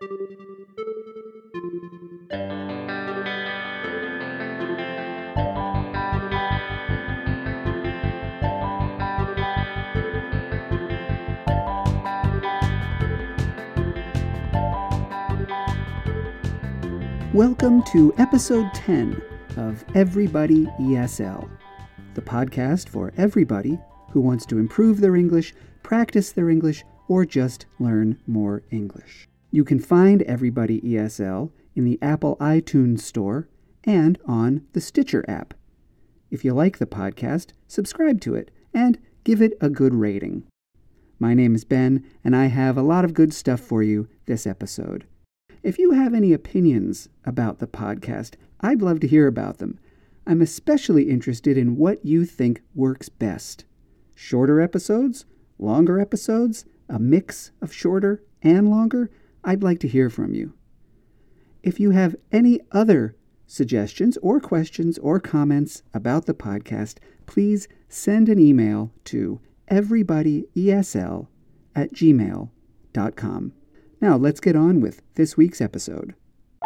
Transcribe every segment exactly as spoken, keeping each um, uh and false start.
Welcome to episode ten of Everybody E S L, the podcast for everybody who wants to improve their English, practice their English, or just learn more English. You can find Everybody E S L in the Apple iTunes Store and on the Stitcher app. If you like the podcast, subscribe to it and give it a good rating. My name is Ben, and I have a lot of good stuff for you this episode. If you have any opinions about the podcast, I'd love to hear about them. I'm especially interested in what you think works best. Shorter episodes? Longer episodes? A mix of shorter and longer? I'd like to hear from you. If you have any other suggestions or questions or comments about the podcast, please send an email to everybodyesl at gmail dot com. Now, let's get on with this week's episode.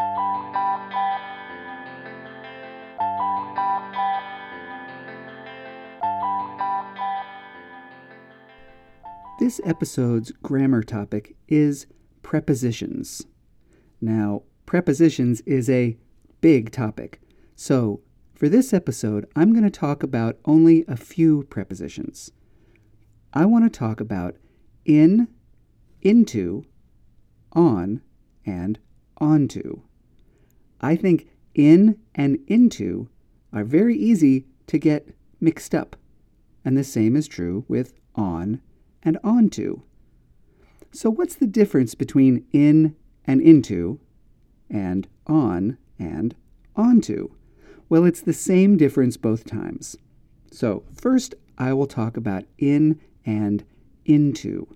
This episode's grammar topic is prepositions. Now, prepositions is a big topic, so for this episode, I'm going to talk about only a few prepositions. I want to talk about in, into, on, and onto. I think in and into are very easy to get mixed up, and the same is true with on and onto. So what's the difference between in and into and on and onto? Well, it's the same difference both times. So first, I will talk about in and into.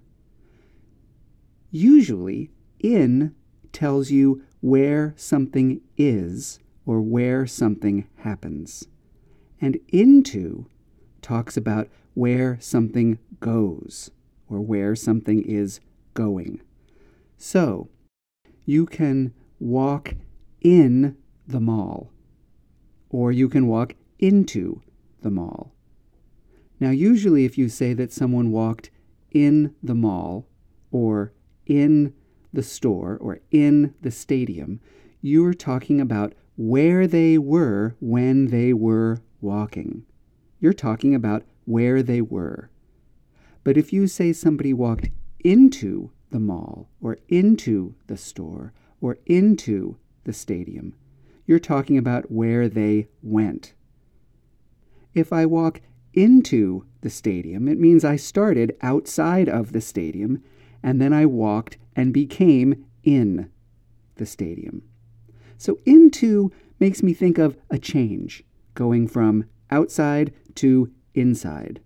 Usually, in tells you where something is or where something happens. And into talks about where something goes or where something is going. So, you can walk in the mall or you can walk into the mall. Now, usually if you say that someone walked in the mall or in the store or in the stadium, you are talking about where they were when they were walking. You're talking about where they were. But if you say somebody walked into the mall or into the store or into the stadium, you're talking about where they went. If I walk into the stadium, it means I started outside of the stadium and then I walked and became in the stadium. So into makes me think of a change, going from outside to inside.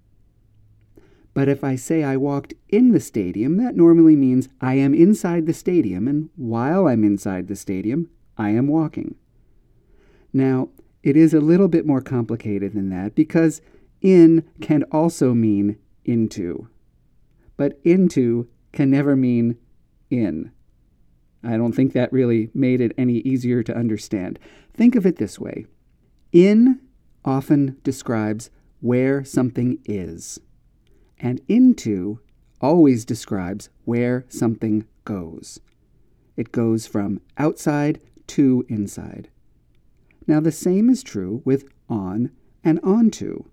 But if I say I walked in the stadium, that normally means I am inside the stadium, and while I'm inside the stadium, I am walking. Now, it is a little bit more complicated than that because in can also mean into. But into can never mean in. I don't think that really made it any easier to understand. Think of it this way. In often describes where something is, and into always describes where something goes. It goes from outside to inside. Now the same is true with on and onto.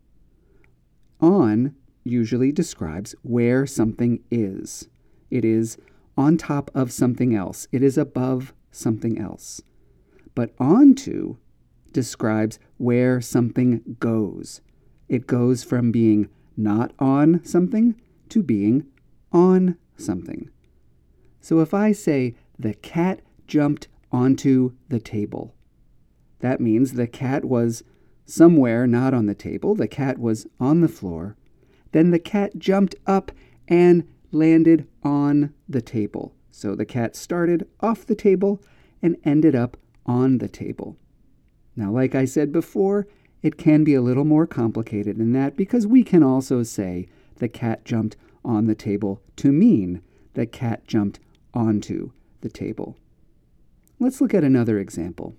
On usually describes where something is. It is on top of something else. It is above something else. But onto describes where something goes. It goes from being not on something to being on something. So if I say the cat jumped onto the table, that means the cat was somewhere not on the table. The cat was on the floor. Then the cat jumped up and landed on the table. So the cat started off the table and ended up on the table. Now, like I said before, it can be a little more complicated than that because we can also say the cat jumped on the table to mean the cat jumped onto the table. Let's look at another example.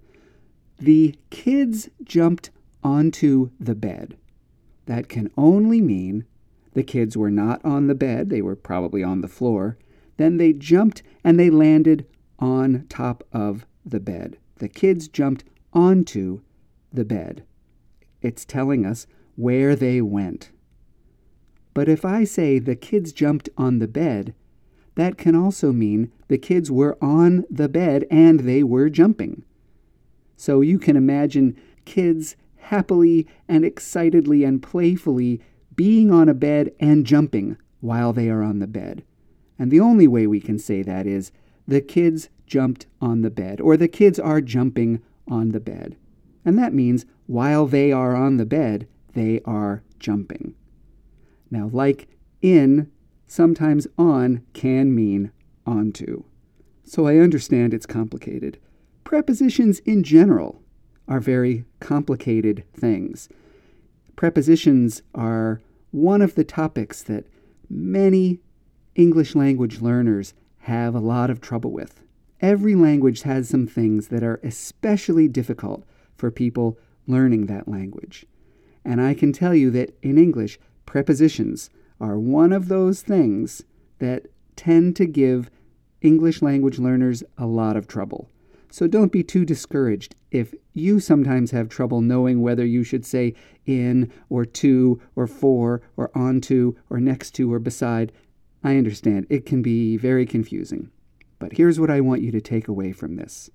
The kids jumped onto the bed. That can only mean the kids were not on the bed, they were probably on the floor. Then they jumped and they landed on top of the bed. The kids jumped onto the bed. It's telling us where they went. But if I say the kids jumped on the bed, that can also mean the kids were on the bed and they were jumping. So you can imagine kids happily and excitedly and playfully being on a bed and jumping while they are on the bed. And the only way we can say that is the kids jumped on the bed, or the kids are jumping on the bed. And that means while they are on the bed, they are jumping. Now, like in, sometimes on can mean onto. So I understand it's complicated. Prepositions in general are very complicated things. Prepositions are one of the topics that many English language learners have a lot of trouble with. Every language has some things that are especially difficult for people learning that language. And I can tell you that in English, prepositions are one of those things that tend to give English language learners a lot of trouble. So don't be too discouraged if you sometimes have trouble knowing whether you should say in or to or for or onto or next to or beside. I understand it can be very confusing. But here's what I want you to take away from this.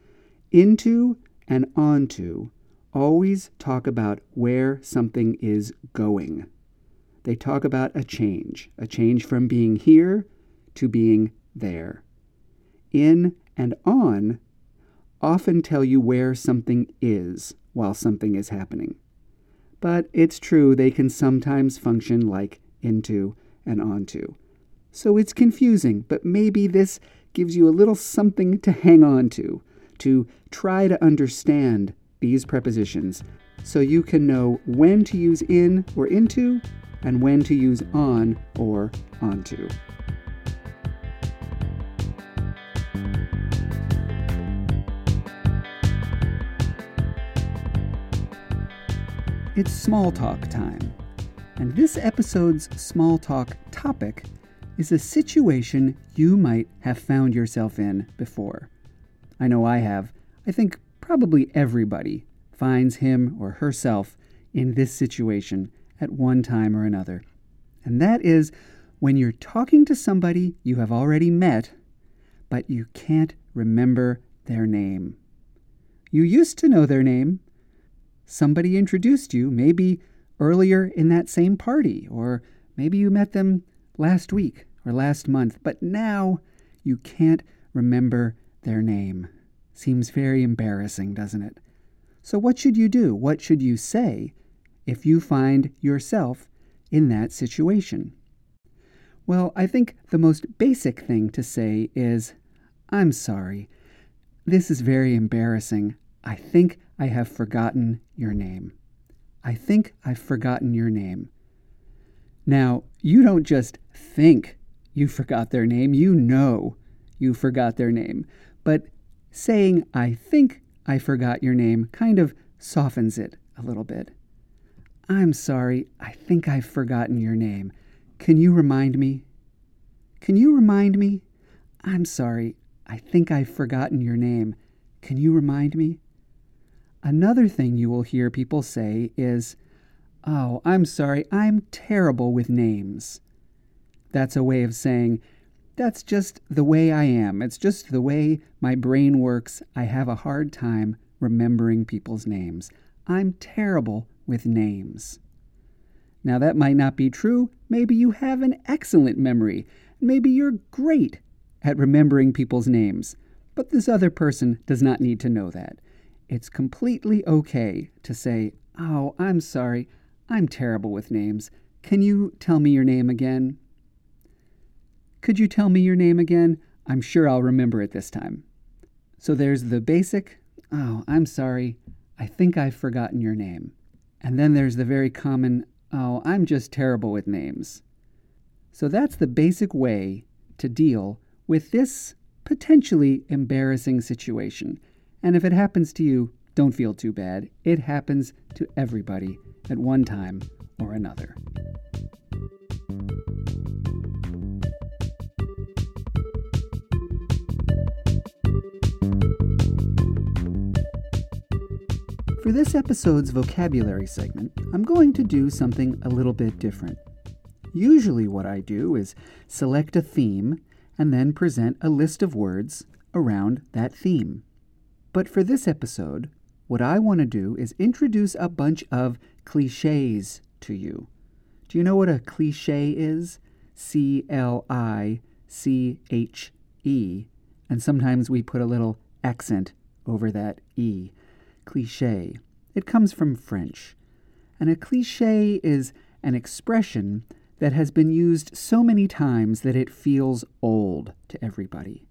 Into and onto always talk about where something is going. They talk about a change, a change from being here to being there. In and on often tell you where something is while something is happening. But it's true they can sometimes function like into and onto. So it's confusing, but maybe this gives you a little something to hang on to, to try to understand these prepositions so you can know when to use in or into and when to use on or onto. It's small talk time, and this episode's small talk topic is a situation you might have found yourself in before. I know I have. I think probably everybody finds him or herself in this situation at one time or another. And that is when you're talking to somebody you have already met, but you can't remember their name. You used to know their name. Somebody introduced you, maybe earlier in that same party, or maybe you met them last week or last month, but now you can't remember their name. Seems very embarrassing, doesn't it? So what should you do? What should you say if you find yourself in that situation? Well, I think the most basic thing to say is, I'm sorry. This is very embarrassing. I think I have forgotten your name. I think I've forgotten your name. Now, you don't just think you forgot their name. You know you forgot their name. But saying, I think I forgot your name kind of softens it a little bit. I'm sorry. I think I've forgotten your name. Can you remind me? Can you remind me? I'm sorry. I think I've forgotten your name. Can you remind me? Another thing you will hear people say is, oh, I'm sorry, I'm terrible with names. That's a way of saying, that's just the way I am. It's just the way my brain works. I have a hard time remembering people's names. I'm terrible with names. Now, that might not be true. Maybe you have an excellent memory. Maybe you're great at remembering people's names. But this other person does not need to know that. It's completely okay to say, oh, I'm sorry, I'm terrible with names. Can you tell me your name again? Could you tell me your name again? I'm sure I'll remember it this time. So there's the basic, oh, I'm sorry, I think I've forgotten your name. And then there's the very common, oh, I'm just terrible with names. So that's the basic way to deal with this potentially embarrassing situation. And if it happens to you, don't feel too bad. It happens to everybody at one time or another. For this episode's vocabulary segment, I'm going to do something a little bit different. Usually what I do is select a theme and then present a list of words around that theme. But for this episode, what I want to do is introduce a bunch of cliches to you. Do you know what a cliche is? C L I C H E. And sometimes we put a little accent over that E. Cliché. It comes from French. And a cliché is an expression that has been used so many times that it feels old to everybody.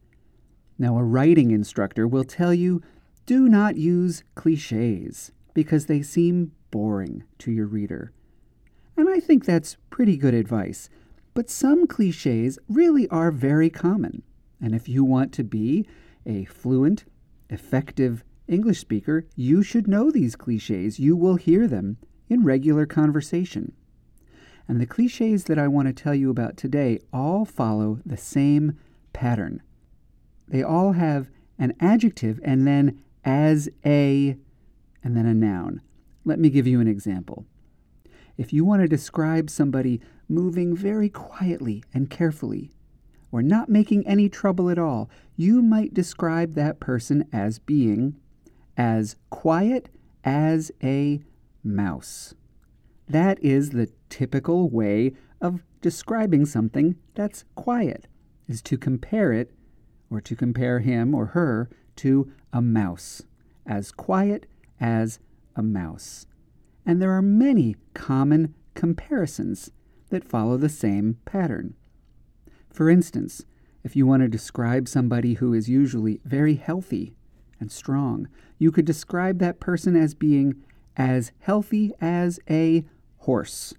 Now, a writing instructor will tell you, do not use clichés because they seem boring to your reader. And I think that's pretty good advice. But some clichés really are very common. And if you want to be a fluent, effective English speaker, you should know these clichés. You will hear them in regular conversation. And the clichés that I want to tell you about today all follow the same pattern. They all have an adjective and then as a, and then a noun. Let me give you an example. If you want to describe somebody moving very quietly and carefully, or not making any trouble at all, you might describe that person as being as quiet as a mouse. That is the typical way of describing something that's quiet, is to compare it, or to compare him or her to a mouse, as quiet as a mouse. And there are many common comparisons that follow the same pattern. For instance, if you want to describe somebody who is usually very healthy and strong, you could describe that person as being as healthy as a horse.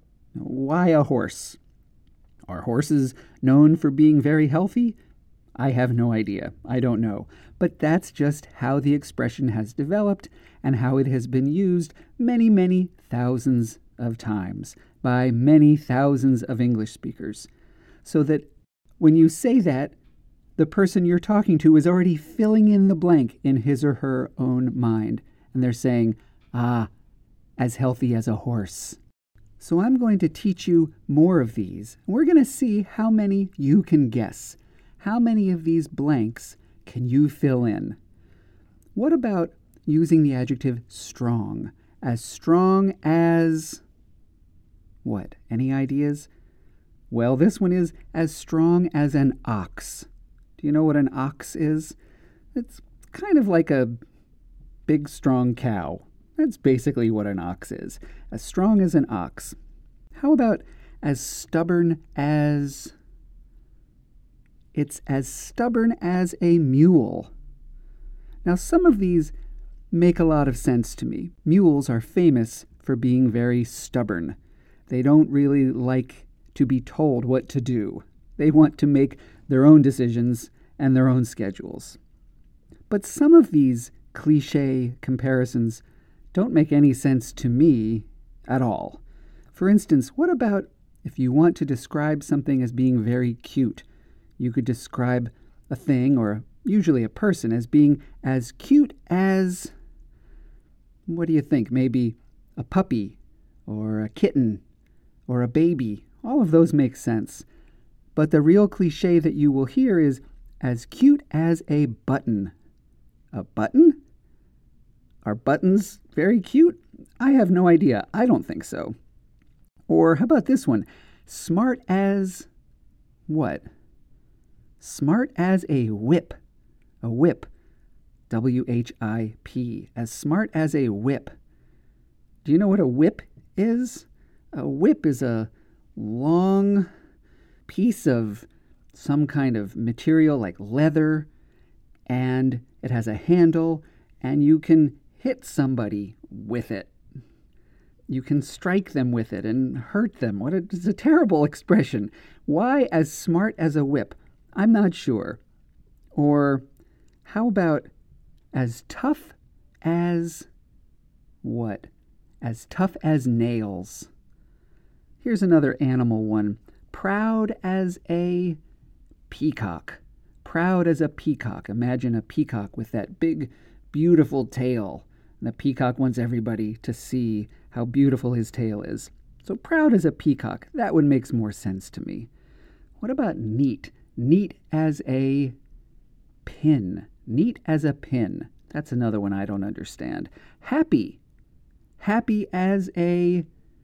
Why a horse? Are horses known for being very healthy? I have no idea. I don't know. But that's just how the expression has developed and how it has been used many, many thousands of times by many thousands of English speakers. So that when you say that, the person you're talking to is already filling in the blank in his or her own mind. And they're saying, ah, as healthy as a horse. So I'm going to teach you more of these. We're going to see how many you can guess. How many of these blanks can you fill in? What about using the adjective strong? As strong as what? Any ideas? Well, this one is as strong as an ox. Do you know what an ox is? It's kind of like a big, strong cow. That's basically what an ox is. As strong as an ox. How about as stubborn as... It's as stubborn as a mule. Now, some of these make a lot of sense to me. Mules are famous for being very stubborn. They don't really like to be told what to do. They want to make their own decisions and their own schedules. But some of these cliché comparisons don't make any sense to me at all. For instance, what about if you want to describe something as being very cute? You could describe a thing, or usually a person, as being as cute as, what do you think, maybe a puppy, or a kitten, or a baby. All of those make sense. But the real cliché that you will hear is as cute as a button. A button? Are buttons very cute? I have no idea. I don't think so. Or how about this one? Smart as what? Smart as a whip. A whip. W H I P. As smart as a whip. Do you know what a whip is? A whip is a long piece of some kind of material like leather, and it has a handle, and you can hit somebody with it. You can strike them with it and hurt them. What a, it's a terrible expression. Why as smart as a whip? I'm not sure. Or how about as tough as what? As tough as nails. Here's another animal one. Proud as a peacock. Proud as a peacock. Imagine a peacock with that big, beautiful tail. And the peacock wants everybody to see how beautiful his tail is. So proud as a peacock. That one makes more sense to me. What about neat? Neat as a pin. Neat as a pin. That's another one I don't understand. Happy. Happy as a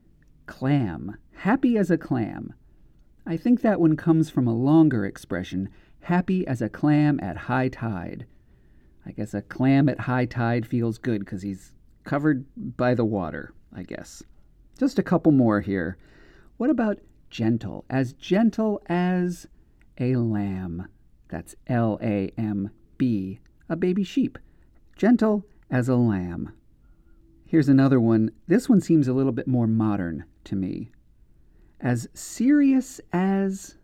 clam. Happy as a clam. I think that one comes from a longer expression. Happy as a clam at high tide. I guess a clam at high tide feels good because he's covered by the water, I guess. Just a couple more here. What about gentle? As gentle as a lamb. That's L A M B, a baby sheep. Gentle as a lamb. Here's another one. This one seems a little bit more modern to me. As serious as,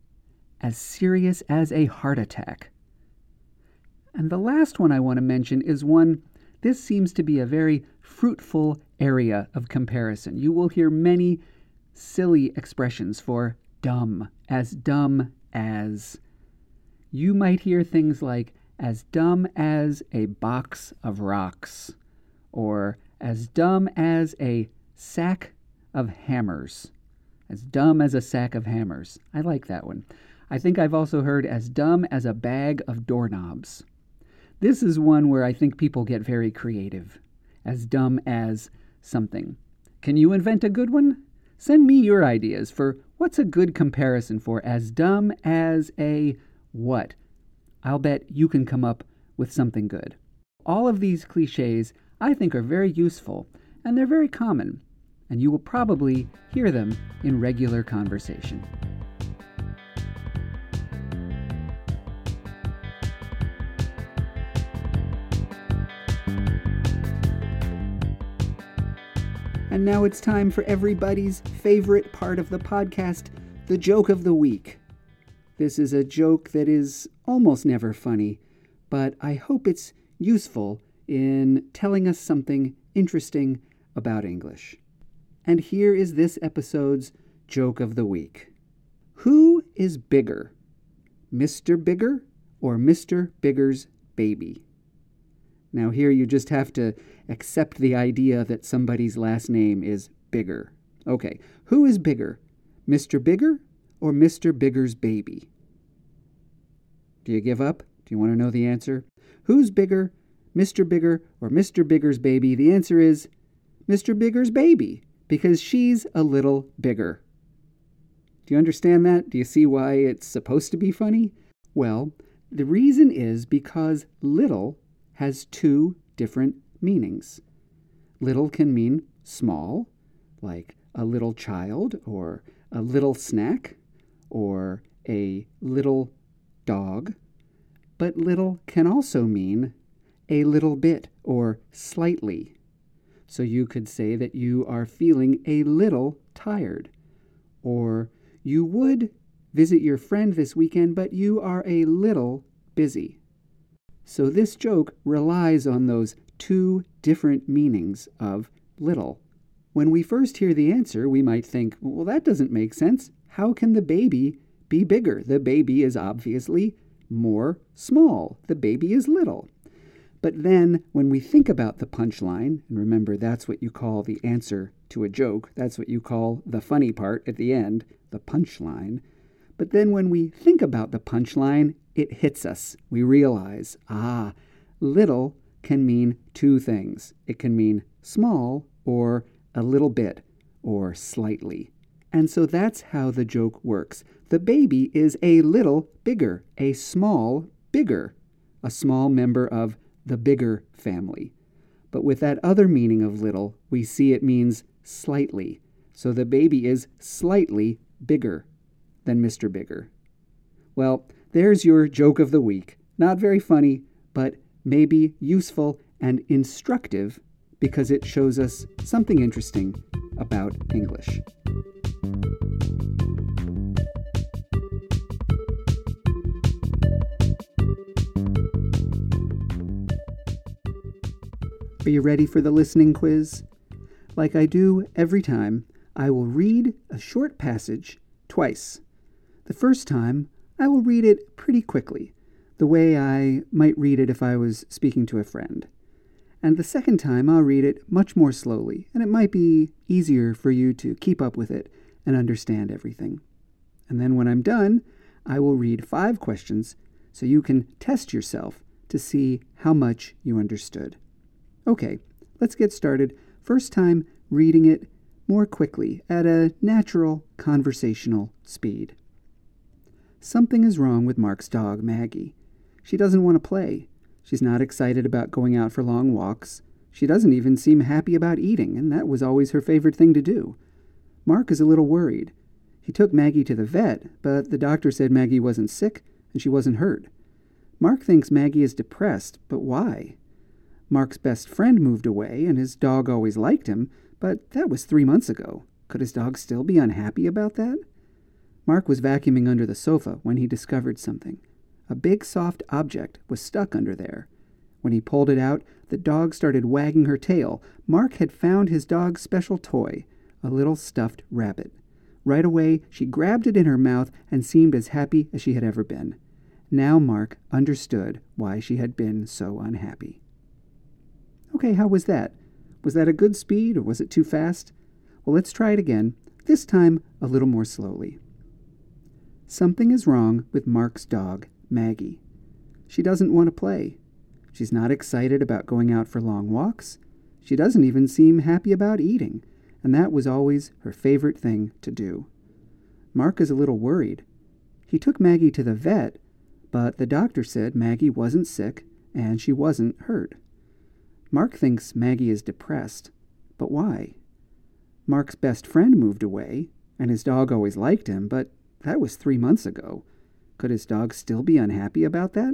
as serious as a heart attack. And the last one I want to mention is one, this seems to be a very fruitful area of comparison. You will hear many silly expressions for dumb, as dumb as. You might hear things like as dumb as a box of rocks, or as dumb as a sack of hammers. As dumb as a sack of hammers. I like that one. I think I've also heard as dumb as a bag of doorknobs. This is one where I think people get very creative. As dumb as something. Can you invent a good one? Send me your ideas for what's a good comparison for as dumb as a what. I'll bet you can come up with something good. All of these cliches I think are very useful, and they're very common, and you will probably hear them in regular conversation. And now it's time for everybody's favorite part of the podcast, the joke of the week. This is a joke that is almost never funny, but I hope it's useful in telling us something interesting about English. And here is this episode's joke of the week. Who is bigger, Mister Bigger or Mister Bigger's baby? Now here you just have to accept the idea that somebody's last name is Bigger. Okay, who is bigger, Mister Bigger or Mister Bigger's baby? Do you give up? Do you want to know the answer? Who's bigger, Mister Bigger or Mister Bigger's baby? The answer is Mister Bigger's baby, because she's a little bigger. Do you understand that? Do you see why it's supposed to be funny? Well, the reason is because little has two different meanings. Little can mean small, like a little child or a little snack or a little dog. But little can also mean a little bit or slightly. So you could say that you are feeling a little tired, or you would visit your friend this weekend, but you are a little busy. So this joke relies on those two different meanings of little. When we first hear the answer, we might think, well, that doesn't make sense. How can the baby be bigger? The baby is obviously more small. The baby is little. But then when we think about the punchline, and remember that's what you call the answer to a joke, that's what you call the funny part at the end, the punchline. But then when we think about the punchline, it hits us. We realize, ah, little can mean two things. It can mean small or a little bit or slightly. And so that's how the joke works. The baby is a little bigger, a small bigger, a small member of the bigger family. But with that other meaning of little, we see it means slightly. So the baby is slightly bigger than Mister Bigger. Well, there's your joke of the week. Not very funny, but maybe useful and instructive because it shows us something interesting about English. Are you ready for the listening quiz? Like I do every time, I will read a short passage twice. The first time, I will read it pretty quickly, the way I might read it if I was speaking to a friend. And the second time, I'll read it much more slowly, and it might be easier for you to keep up with it and understand everything. And then when I'm done, I will read five questions so you can test yourself to see how much you understood. Okay, let's get started. First time, reading it more quickly at a natural conversational speed. Something is wrong with Mark's dog, Maggie. She doesn't want to play. She's not excited about going out for long walks. She doesn't even seem happy about eating, and that was always her favorite thing to do. Mark is a little worried. He took Maggie to the vet, but the doctor said Maggie wasn't sick and she wasn't hurt. Mark thinks Maggie is depressed, but why? Mark's best friend moved away, and his dog always liked him, but that was three months ago. Could his dog still be unhappy about that? Mark was vacuuming under the sofa when he discovered something. A big soft object was stuck under there. When he pulled it out, the dog started wagging her tail. Mark had found his dog's special toy, a little stuffed rabbit. Right away, she grabbed it in her mouth and seemed as happy as she had ever been. Now Mark understood why she had been so unhappy. Okay, how was that? Was that a good speed, or was it too fast? Well, let's try it again, this time a little more slowly. Something is wrong with Mark's dog, Maggie. She doesn't want to play. She's not excited about going out for long walks. She doesn't even seem happy about eating, and that was always her favorite thing to do. Mark is a little worried. He took Maggie to the vet, but the doctor said Maggie wasn't sick and she wasn't hurt. Mark thinks Maggie is depressed, but why? Mark's best friend moved away, and his dog always liked him, but that was three months ago. Could his dog still be unhappy about that?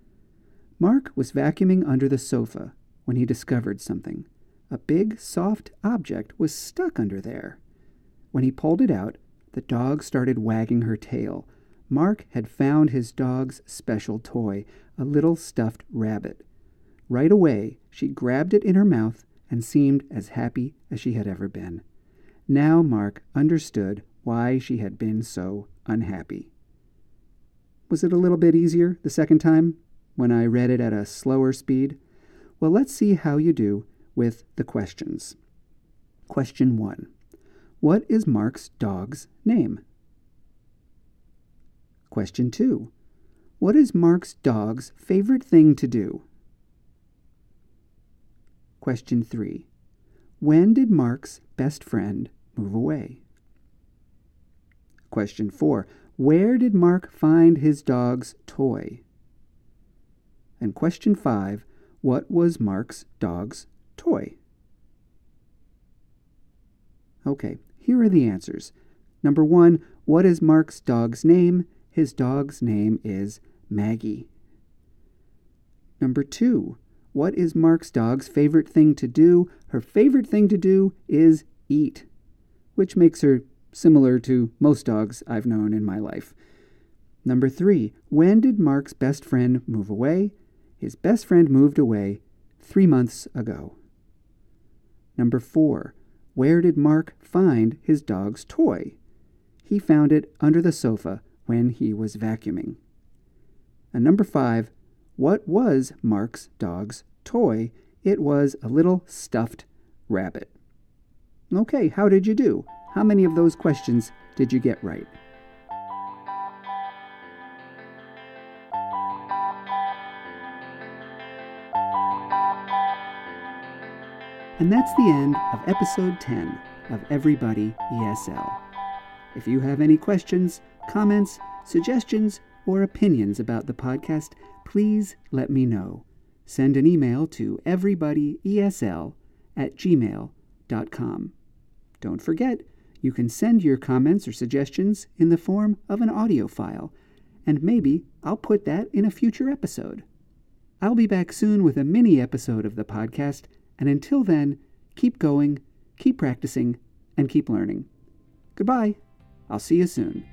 Mark was vacuuming under the sofa when he discovered something. A big, soft object was stuck under there. When he pulled it out, the dog started wagging her tail. Mark had found his dog's special toy, a little stuffed rabbit. Right away, she grabbed it in her mouth and seemed as happy as she had ever been. Now Mark understood why she had been so unhappy. Was it a little bit easier the second time, when I read it at a slower speed? Well, let's see how you do with the questions. Question one. What is Mark's dog's name? Question two. What is Mark's dog's favorite thing to do? Question three. When did Mark's best friend move away? Question four. Where did Mark find his dog's toy? And question five. What was Mark's dog's toy? Okay, here are the answers. Number one, what is Mark's dog's name? His dog's name is Maggie. Number two, what is Mark's dog's favorite thing to do? Her favorite thing to do is eat, which makes her similar to most dogs I've known in my life. Number three, when did Mark's best friend move away? His best friend moved away three months ago. Number four, where did Mark find his dog's toy? He found it under the sofa when he was vacuuming. And number five, what was Mark's dog's toy? It was a little stuffed rabbit. Okay, how did you do? How many of those questions did you get right? And that's the end of episode ten of Everybody E S L. If you have any questions, comments, suggestions, or opinions about the podcast, please let me know. Send an email to everybodyesl at gmail dot com. Don't forget, you can send your comments or suggestions in the form of an audio file, and maybe I'll put that in a future episode. I'll be back soon with a mini episode of the podcast, and until then, keep going, keep practicing, and keep learning. Goodbye. I'll see you soon.